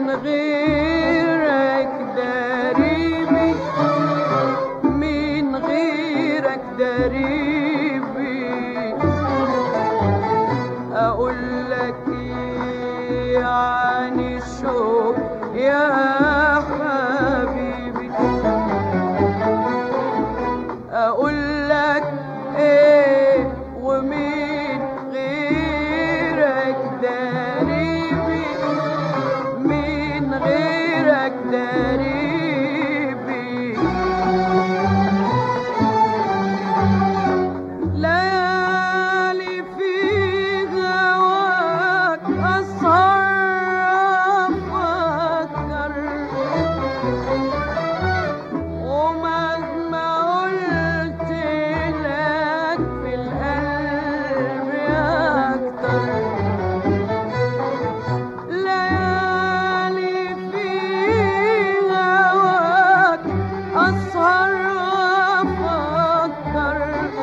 غيرك دريبي، من غيرك دريبي. أقول لك إيه عن الشوق يا حبيبي، أقول لك إيه ومين غيرك دريبي، من غيرك دريبي. ليالي في هواك أسهر أفكر، ومهما قلت لك في القلب أكتر. ليالي في هواك أسهر أفكر،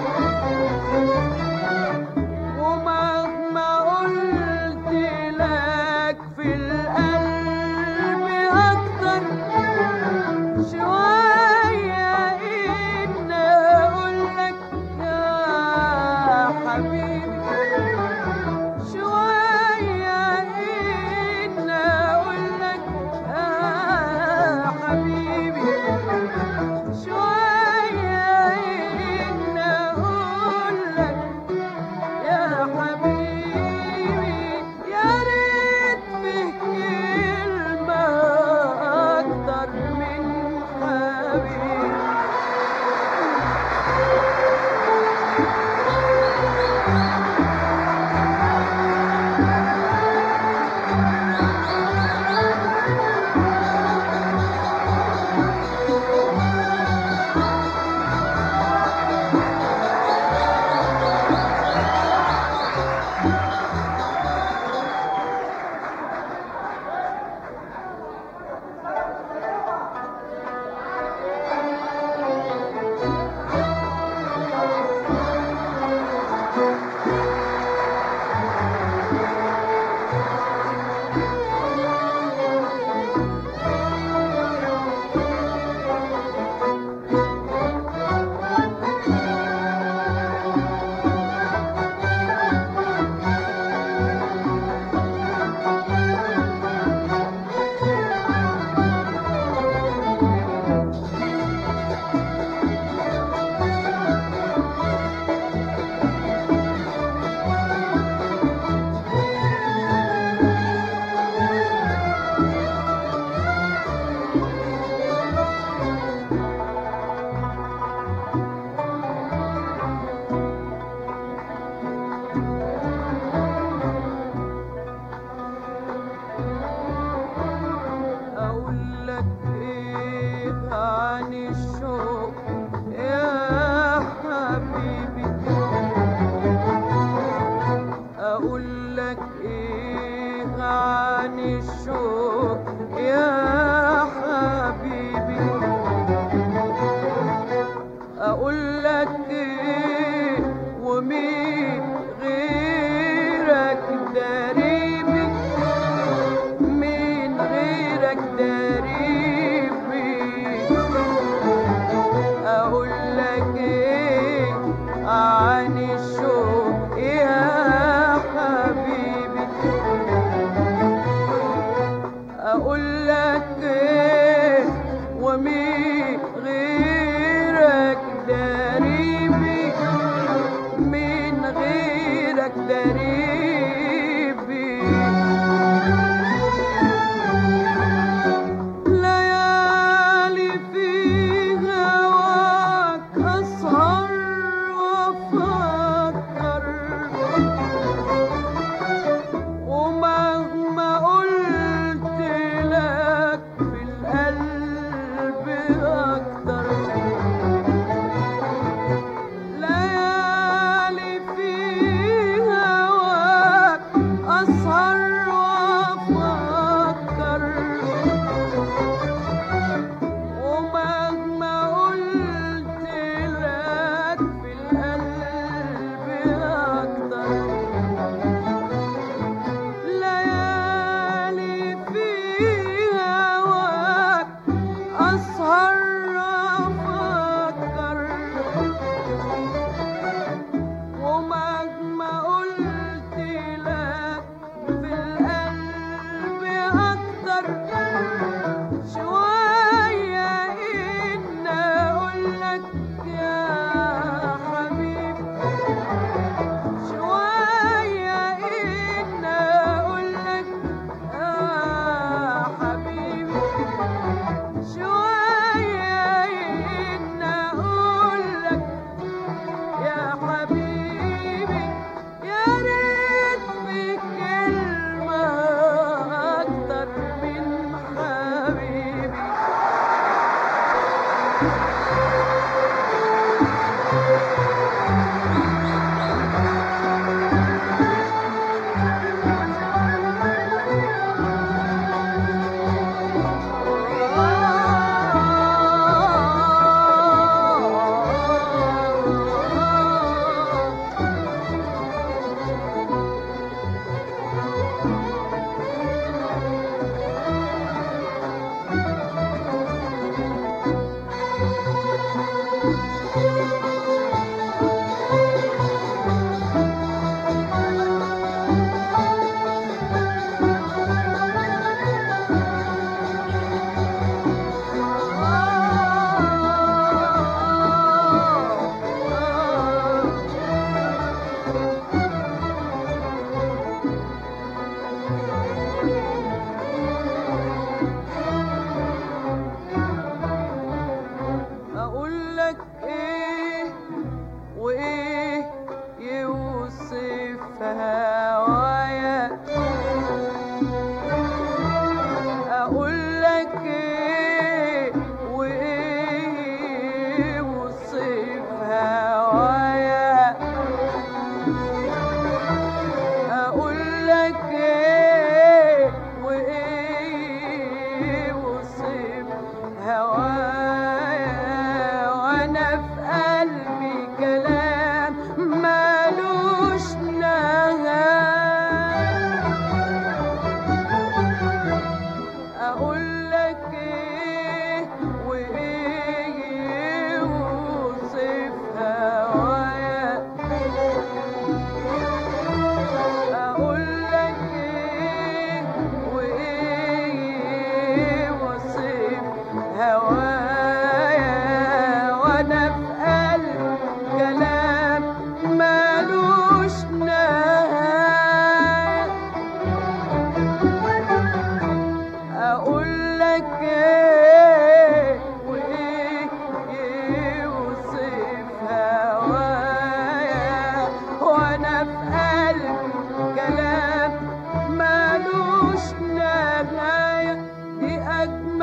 ومهما قلت لك في القلب أكتر. شوية إن أقول لك يا حبيبي، شوية إن أقول لك يا حبيبي، شوية إن أقول لك يا حبيبي. يا ريت فيه كلمة أكتر من حبيبي. أقول لك إيه عن الشوق يا حبيبي، أقول لك إيه عن الشوق يا حبيبي، أقول لك إيه ومين غيرك دريبي، من غيرك دريبي. أقول لك إيه عن الشوق يا حبيبي، أقول لك إيه ومين غيرك دريبي، من غيرك دريبي. ليالي في هواك أسهر وأفكر، ومهما قلت لك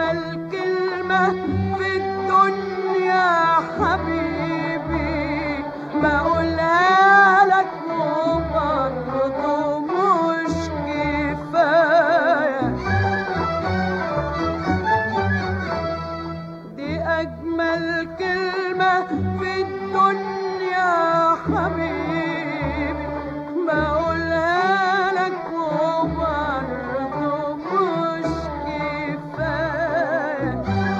أجمل كلمة في الدنيا حبيبي بقولها لك وبرضه مش كفاية. دي أجمل كلمة في الدنيا حبيبي بقولها لك وبرضه مش كفاية.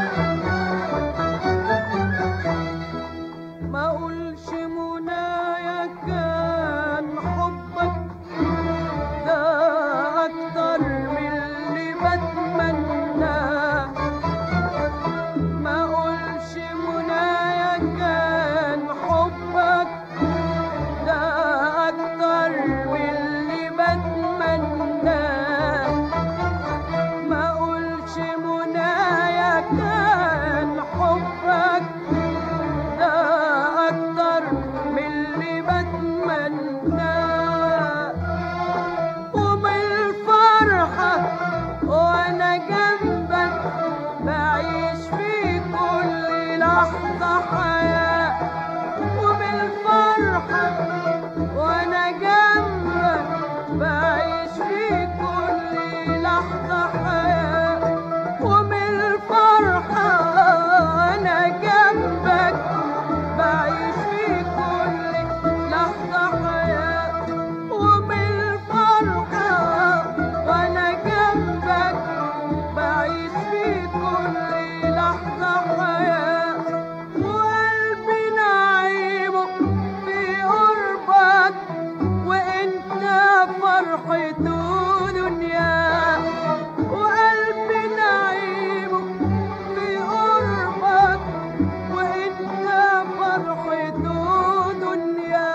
ما اقولش منايا كان حبك ده اكتر من اللي بتمناه. ما اقولش منايا كان حبك ده اكتر من اللي بتمناه. ما اقولش منايا كان حبك ده أكتر من اللي بتمناه. ومن الفرحة وأنا جنبك بعيش في كل لحظة حياة. ومن الفرحة وأنا جنبك بعيش في كل لحظة حياة. ومن الفرحة وأنا جنبك بعيش في كل لحظة حياة. ومن الفرحة وأنا جنبك بعيش في كل لحظة حياة. وقلبي نعيمه في قربك وانت فرحته دنيا. وقلبي نعيمه في قربك وانت فرحته دنيا.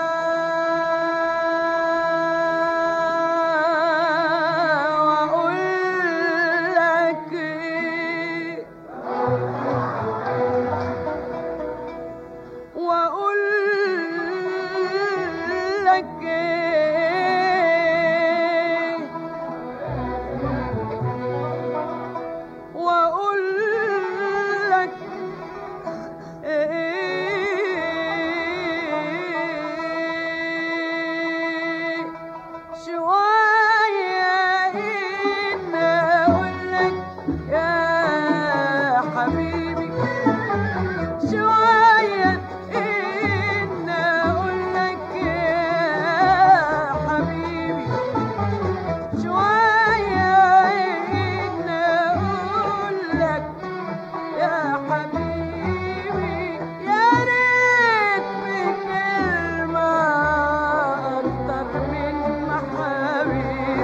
واقول لك ايه واقول لك ايه واقول لك ايه. شوية إن أقول لك يا حبيبي. شوية إن أقول لك يا حبيبي. شوية إن أقول لك يا حبيبي. يا ريت بكلمة أكتر من حبيبي.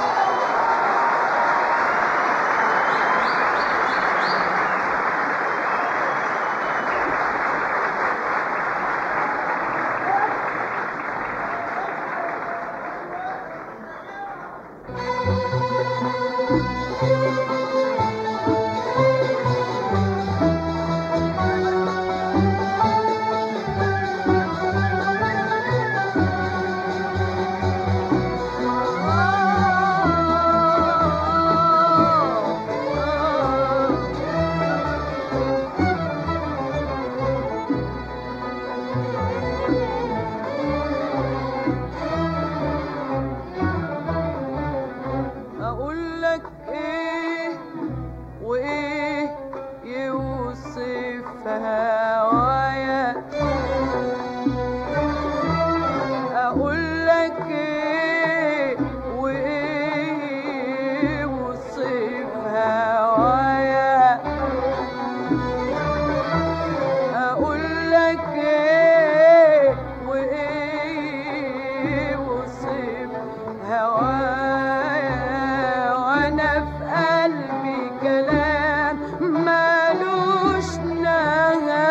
أقول لك إيه وإيه يوصف هوايا. أقول لك إيه وإيه يوصف هوايا. أقول لك إيه وإيه يوصف هوايا. وأنا في قلبي كلام مالوش نهاية.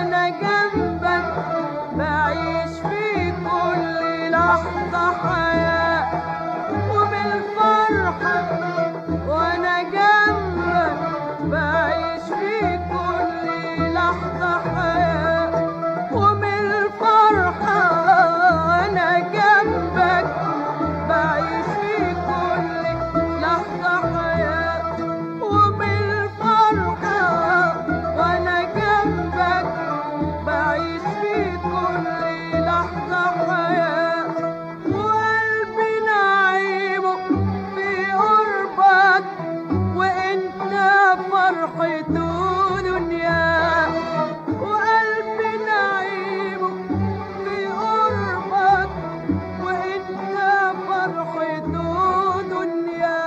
وانا جنبك بعيش في كل لحظة حياة وبالفرحة وانا جنبك بعيش في كل لحظة حياة وبالفرحة وانا جنبك بعيش في كل لحظة حياة وبالفرحة وانا جنبك بعيش في كل لحظة حياة وقلبي نعيمه في قربك وانت فرحته دنيا وقلبي نعيمه في قربك وانت فرحته دنيا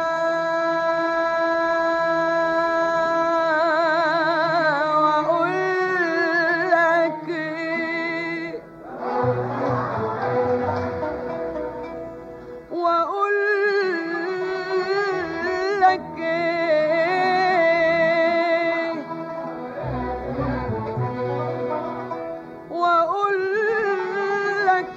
واقول لك ايه واقول لك ايه واقول لك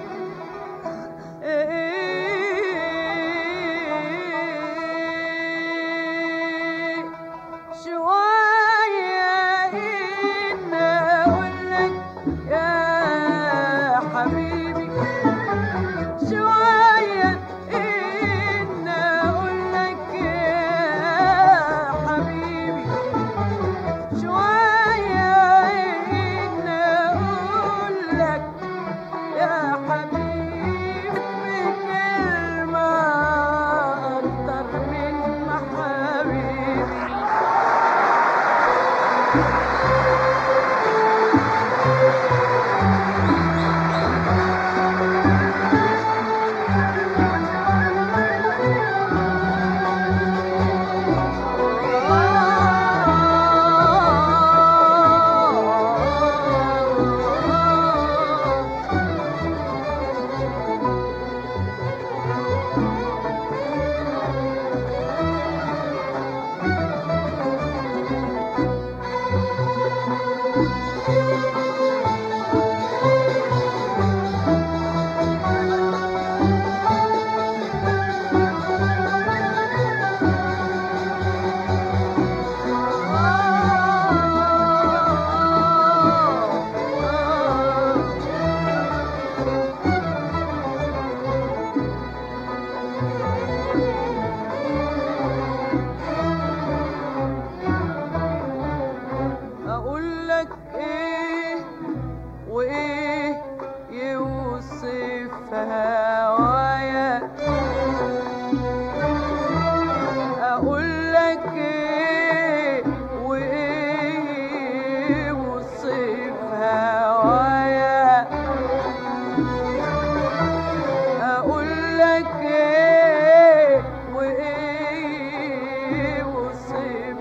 ايه شوية إن أقول لك يا حبيبي شوية إن أقول لك يا حبيبي شوية إن أقول لك يا حبيبي بكلمة أكتر من محابيبي أقول لك إيه وإيه يوصف هوايا أقول لك إيه وإيه يوصف هوايا أقول لك إيه وإيه يوصف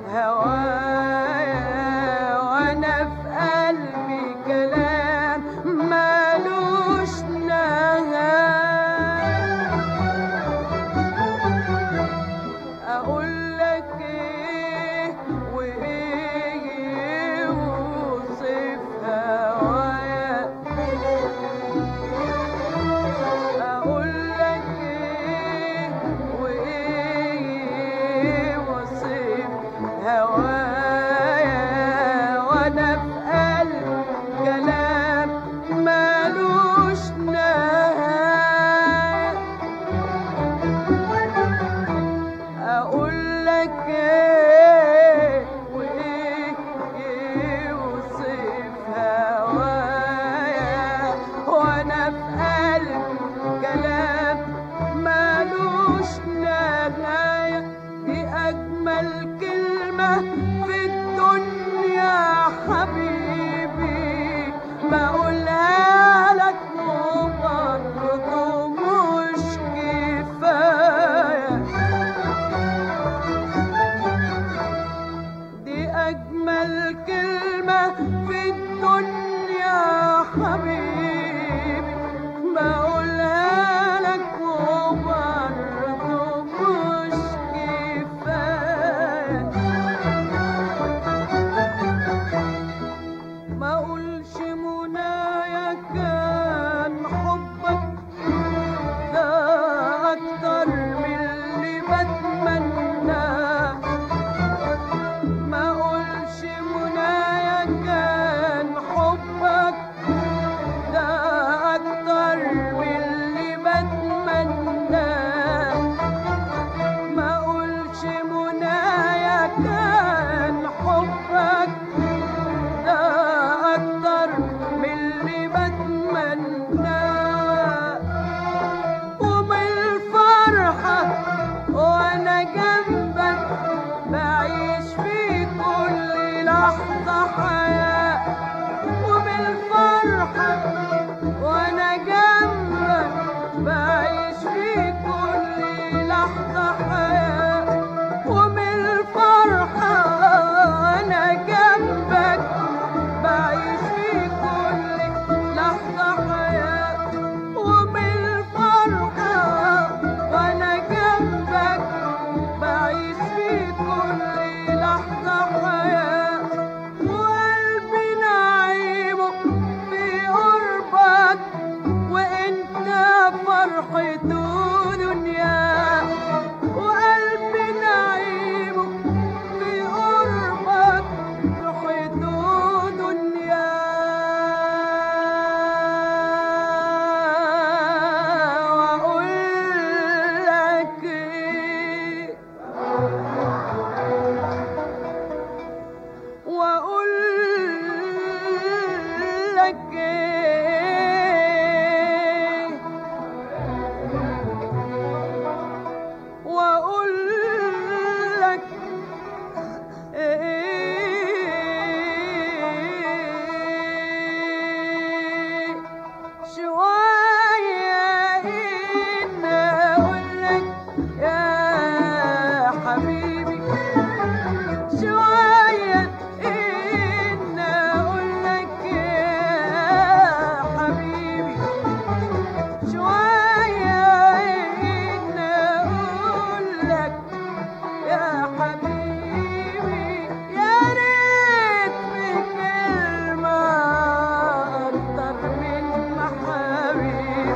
هوايا وانا في قلبي كلام مالوش نهاية اقول لك ايه وايه يوصف هوايا اقول لك ايه وايه يوصف هوايا وانا في قلبي كلام مالوش نهاية اقول لك ايه وايه يوصف هوايا وانا في قلبي كلام مالوش نهاية دي اجمل كلمة في الدنيا حبيبي بقولها لك وبرضه مش كفاية دي أجمل كلمة في الدنيا حبيبي بقولها لك وبرضه مش كفاية ما أقول لحظة حياة وبالفرحة وأنا جنبك بعيش في كل لحظة حياة وبالفرحة وأنا جنبك بعيش في كل لحظة حياة وبالفرحة وأنا جنبك بعيش في كل لحظة حياة وقلبي نعيمه في قربك وانت فرحته دنيا وقلبي نعيمه في قربك فرحته دنيا واقول لك ايه واقول لك ايه واقول لك ايه شوية إن أقول لك يا حبيبي شوية إن أقول لك يا حبيبي شوية إن أقول لك يا حبيبي يا ريت بكلمة أكتر من محبيبي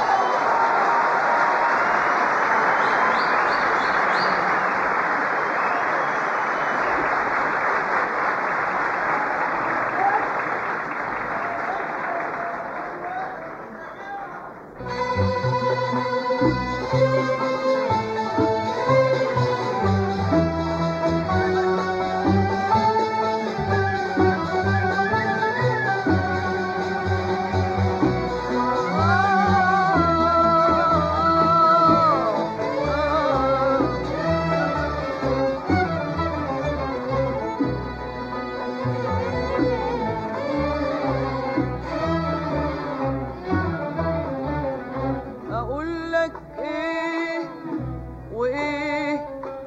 أقول لك إيه وإيه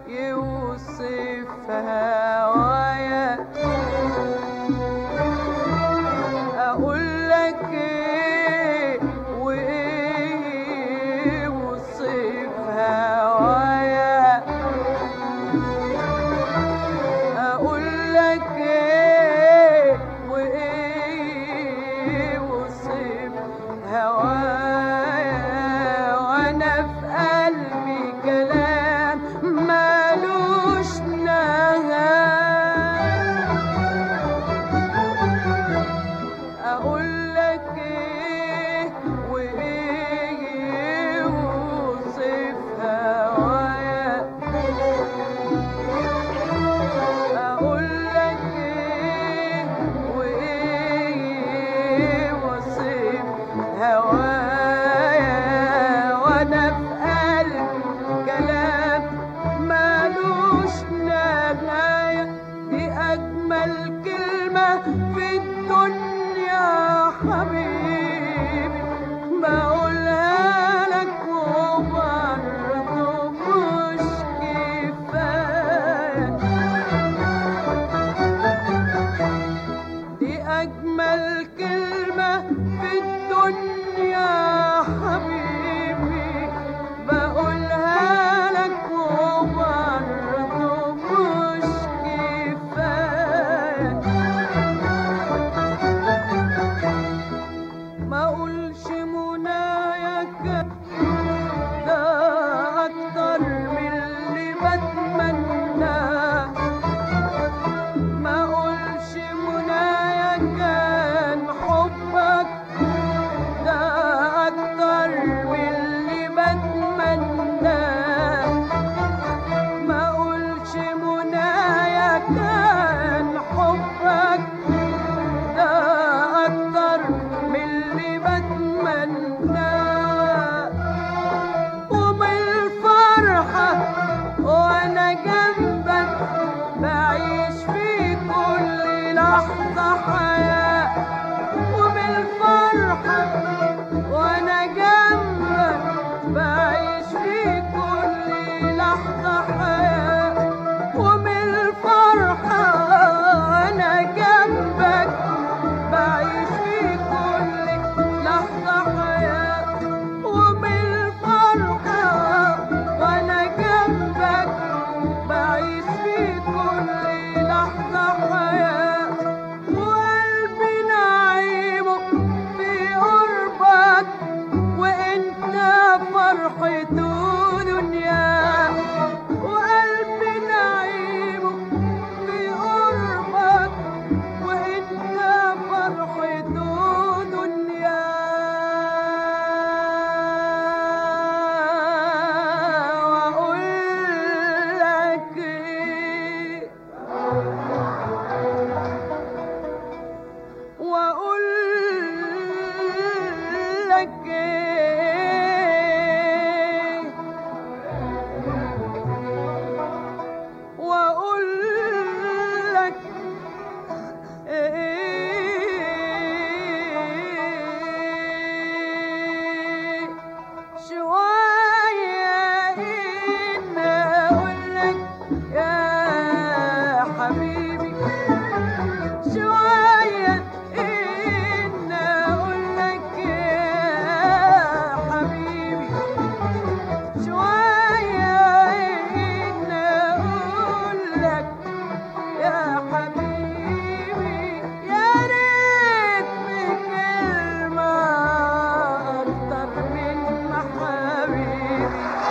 يوصف هوايا أقول لك إيه وإيه يوصف هوايا أقول لك إيه وإيه يوصف هوايا وأنا في قلبي كلام مالوش نهاية أقول لك إيه وإيه يوصف هوايا أقول لك إيه وإيه يوصف هوايا وأنا في قلبي كلام مالوش نهاية دي أجمل كلمة في الدنيا حبيبي بقولها لك وبرضه مش كفاية دي أجمل كلمة في الدنيا حبيبي بقولها لك وبرضه مش كفاية لحظة حياة، وبالفرحة وأنا جنبك بعيش في كل لحظة حياة، وبالفرحة وأنا جنبك بعيش في كل لحظة حياة، وبالفرحة وأنا جنبك بعيش في كل لحظة حياة، وقلبي نعيمه في قربك، وانت فرحته دنيا، وقلبي نعيمه في قربك، وانت فرحته دنيا، واقول لك ايه، واقول لك ايه، واقول لك ايه، شوية إن أقول لك يا حبيبي، شوية إن أقول لك يا حبيبي، شوية إن أقول لك يا حبيبي، يا ريت بكلمة أكتر من محابيبي.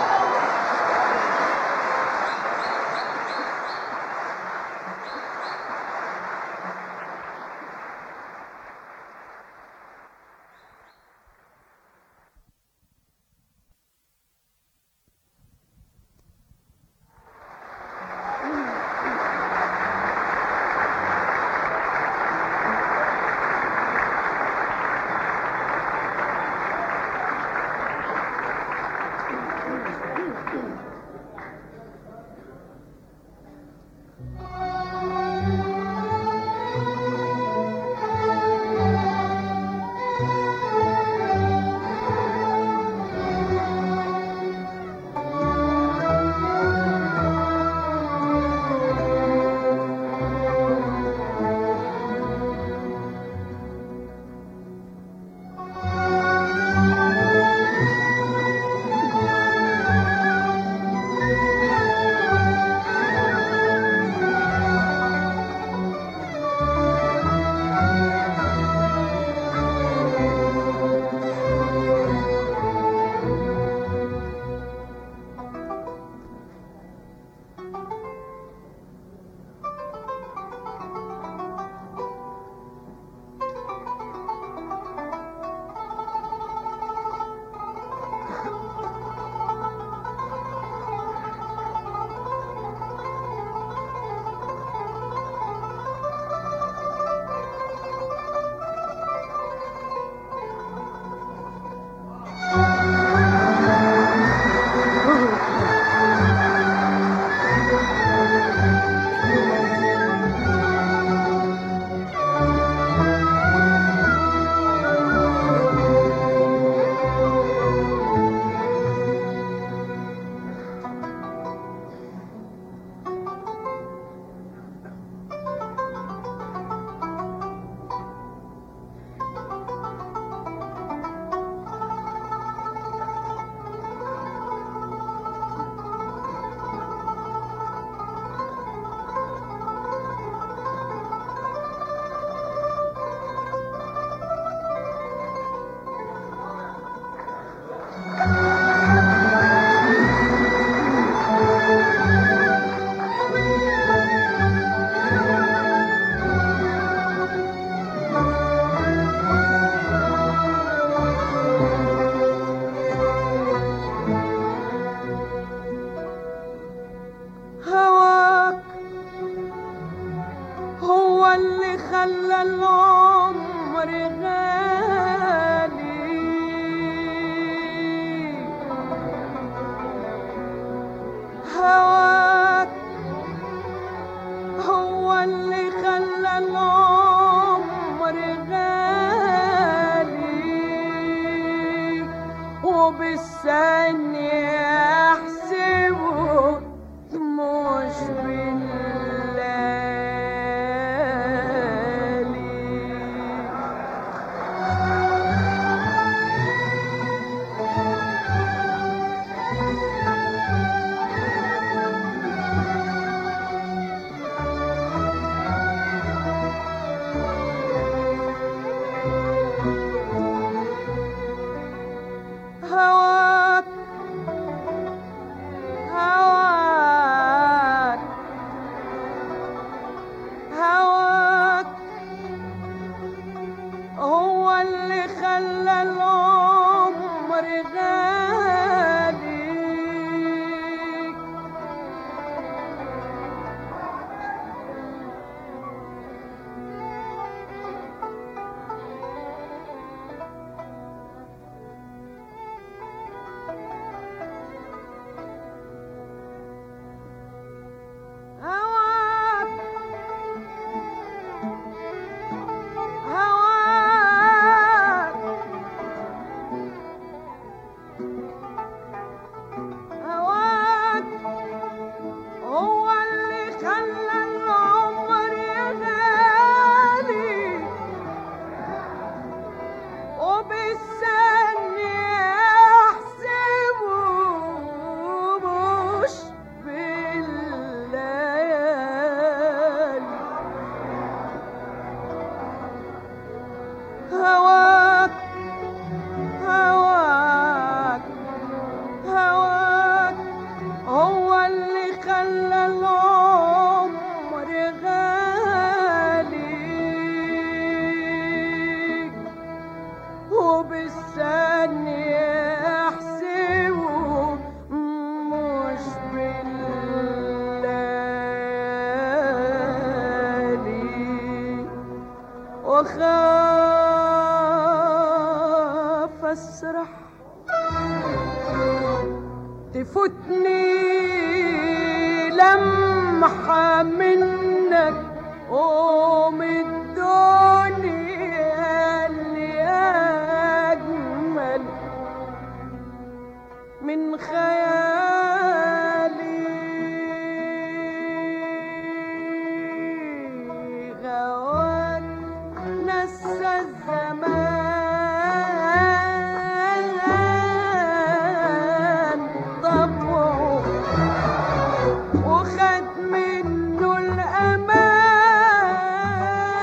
خلى العمر غالي، هواك هو اللي خلى العمر غالي وبالثانية احسبه مش بالليالي. هواك هواك هواك هو اللي خلى العمر غالي هواك هواك هواك هو اللي خلى العمر غالي وبالثانية احسبه مش بالليالي. هواك هواك هواك هو اللي خلى العمر غالي وبالثانية احسبه مش بالليالي. وخاف اسرح تفوتني لمحة منك ومن الدنيا اللي أجمل من خيالي. غواك نسى الزمان طبعه وخد منه الأمان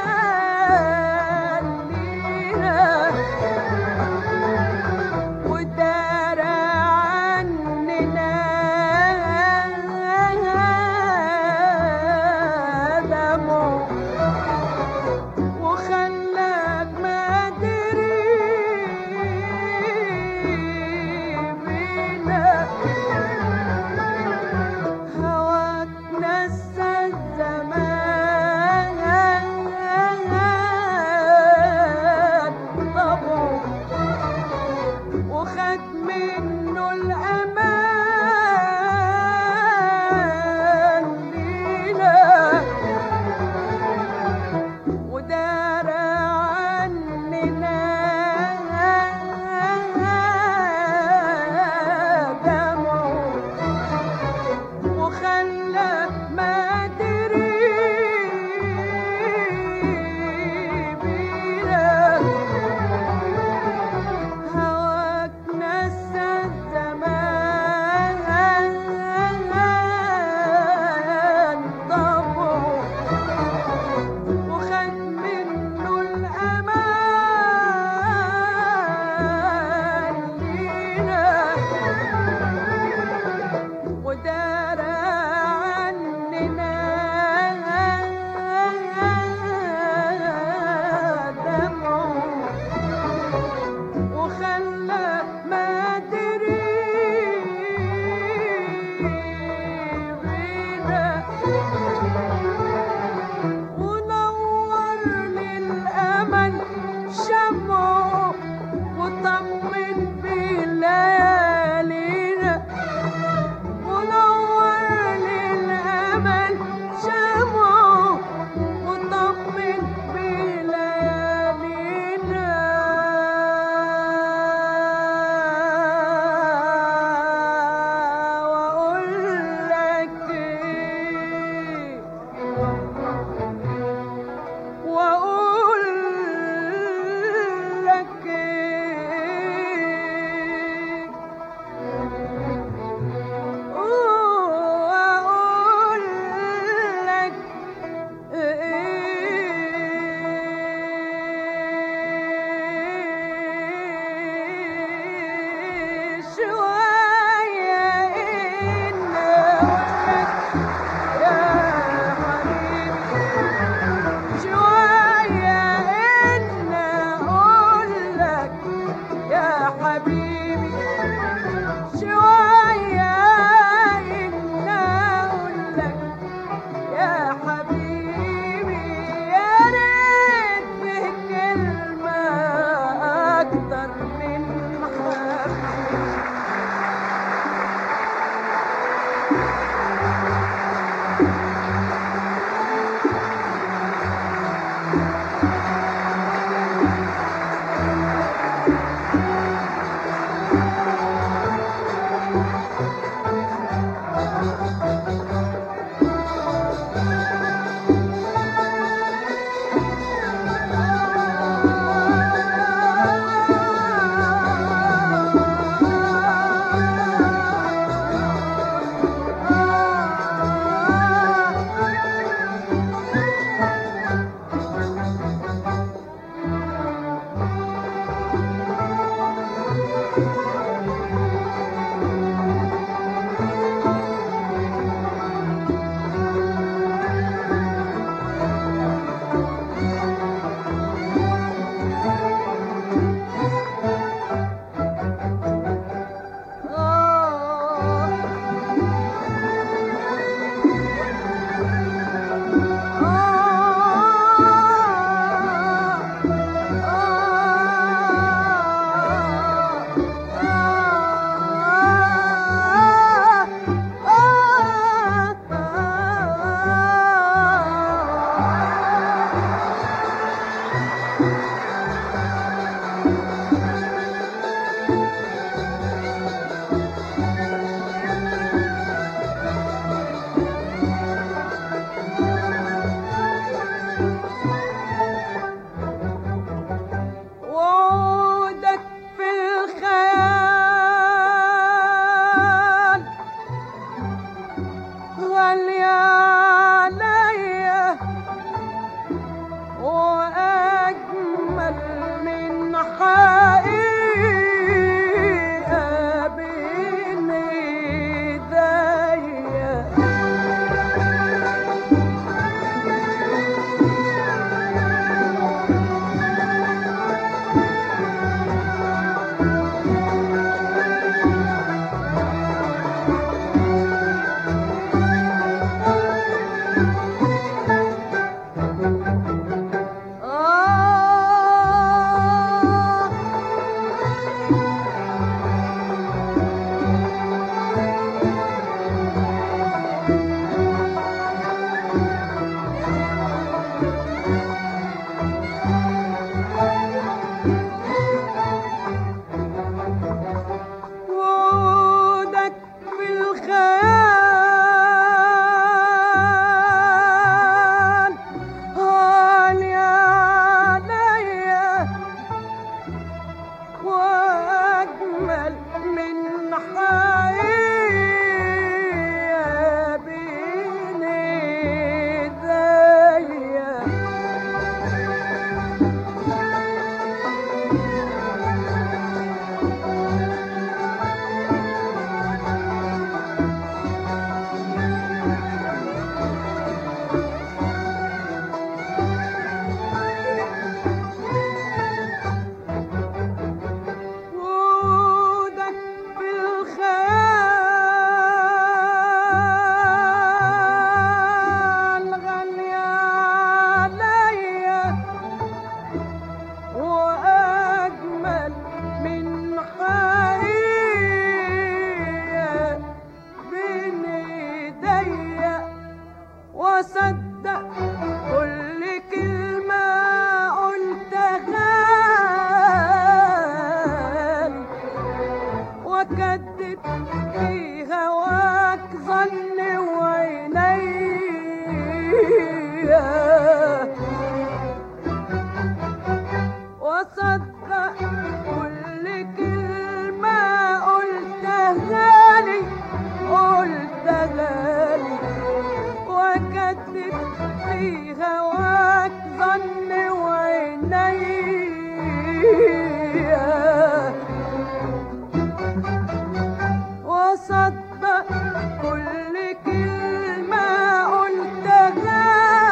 وصدق كل كلمة قلتها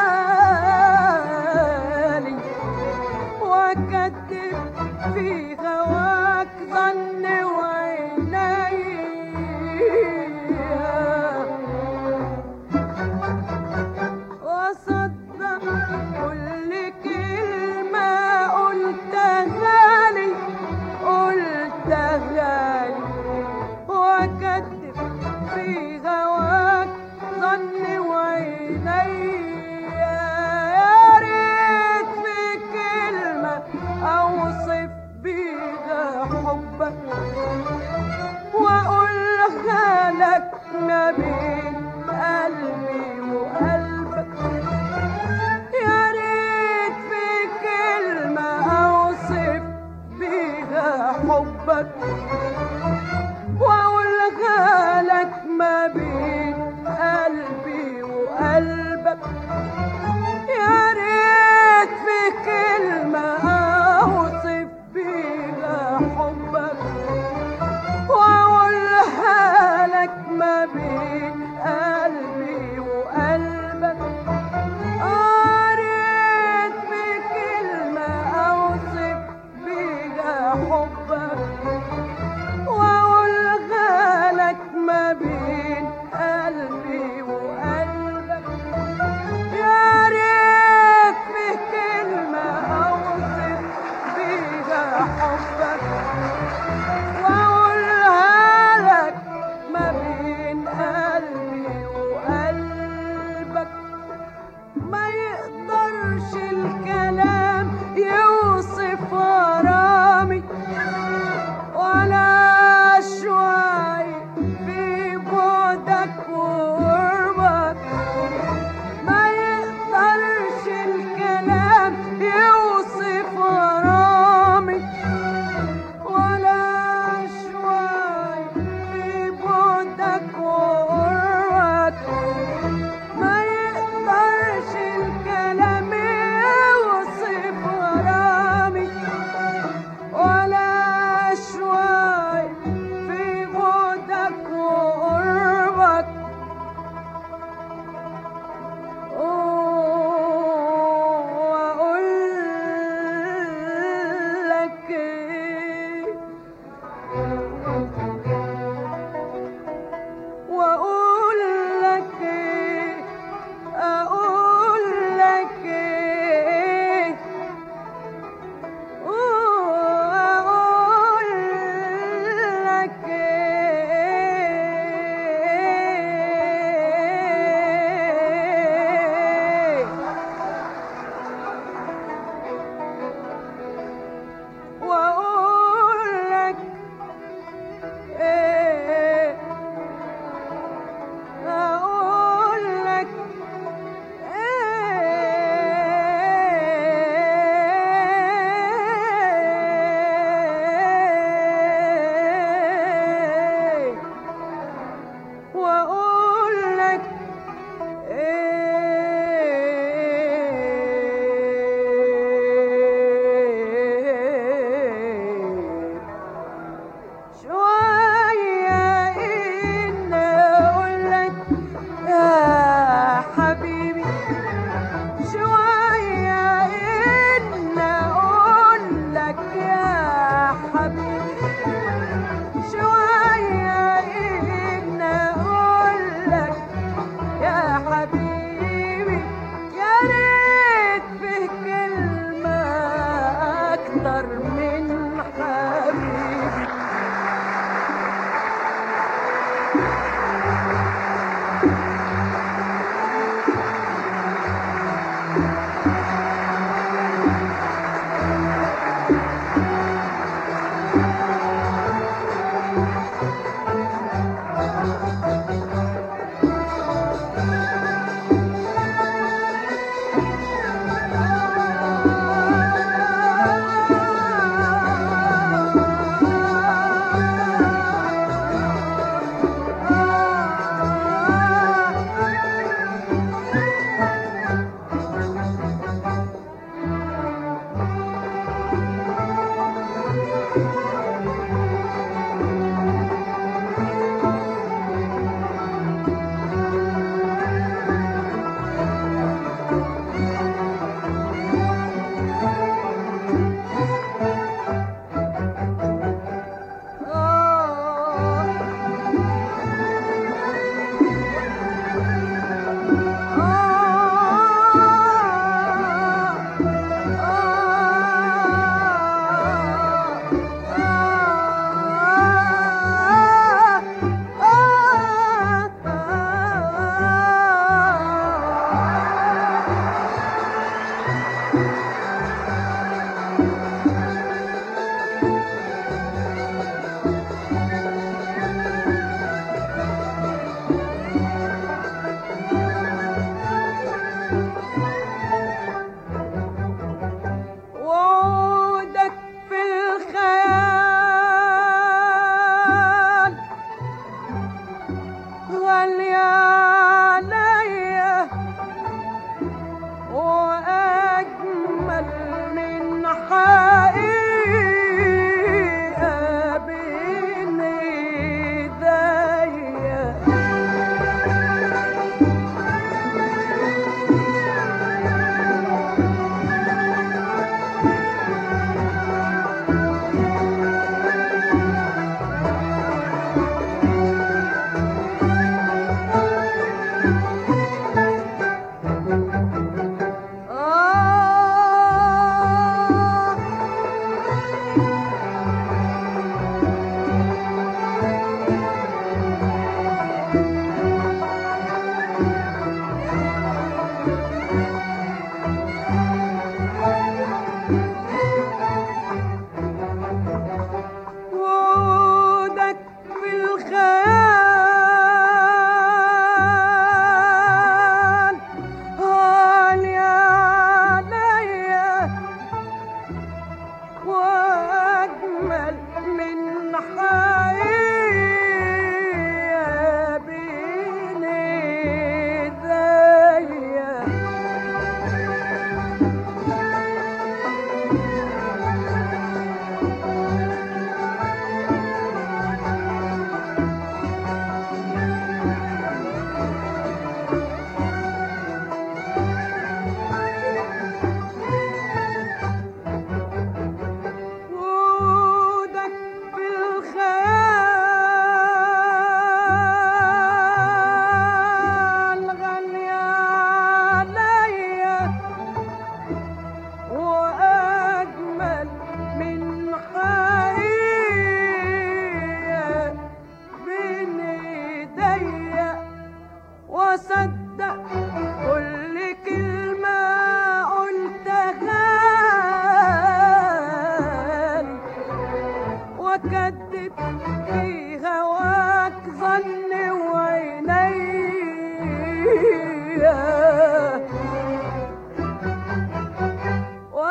لي، وأكدب في هواك ظن وعينيا، وصدق كل كلمة قلتها لي،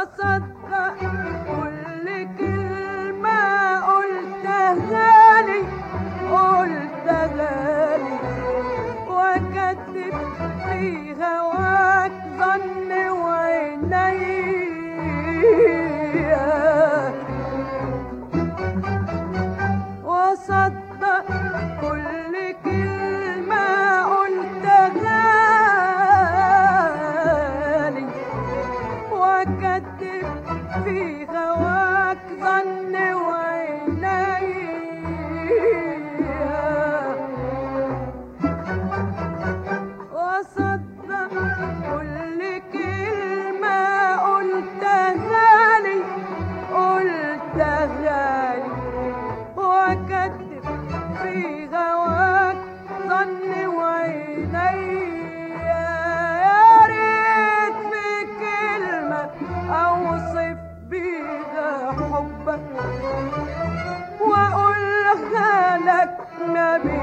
وصدق كل كلمة قلتها لي وكذب في هواك ظن وعينيا وصدق كل كلمة قلتها لي وكذب في هواك ظن وعينيا وصدق كل كلمة قلتها لي وكذب في هواك ظن وعينيا يا ريت في كلمة أوصف بيها حبك وأقولها لك نبي